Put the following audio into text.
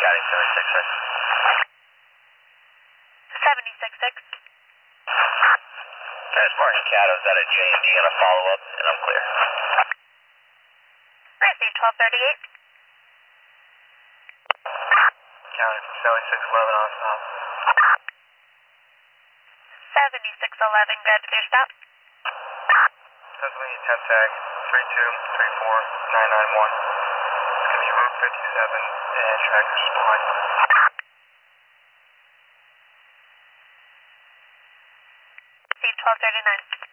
County 766. 766. As Martin Caddo's at a J&D on a follow-up, and I'm clear. Received 1238. County 7611 on stop. 7611, good to your stop. Pennsylvania 10 tag 3234991. It's going to be Route 57 and tracker supply. Received 1239.